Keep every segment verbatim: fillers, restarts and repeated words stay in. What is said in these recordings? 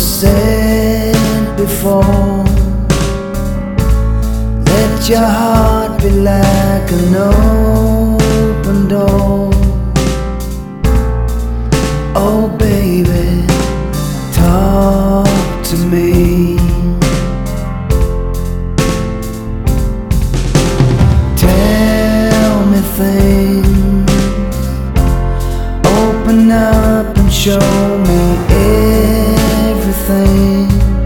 said before, let your heart be like an open door. Oh baby, talk to me. Tell me things, open up and show me everything.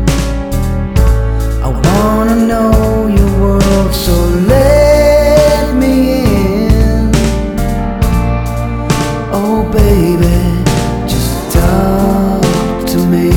I wanna know your world, so let me in. Oh baby, just talk to me.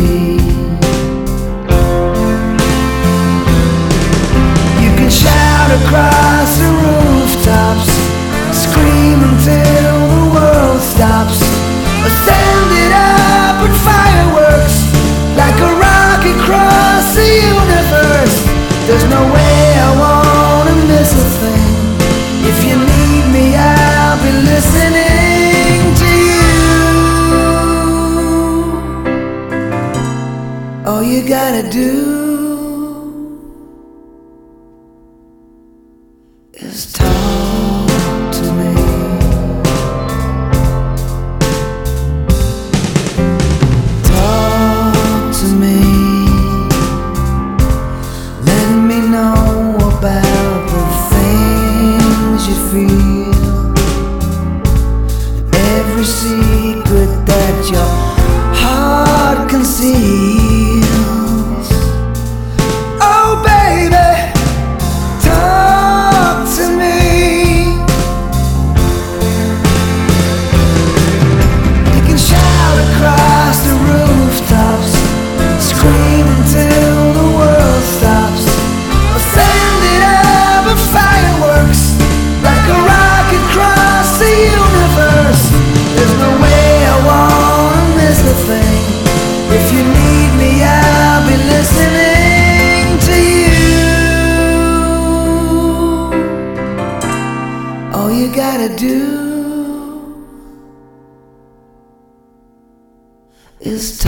You can shout across the rooftops, scream until the world stops, or send it up in fireworks like a rocket across the universe. There's no way I wanna miss a thing. If you need me, I'll be listening to you. All you gotta do is talk to me. Talk to me. Let me know about the things you feel, every secret that your heart conceals. Oh baby, talk to me. You can shout across the rooftops, scream until the world stops, or send it up in fireworks like a rocket across the universe. There's no way I wanna miss a thing. If you need me, I'll be listening to you. All you gotta do is talk.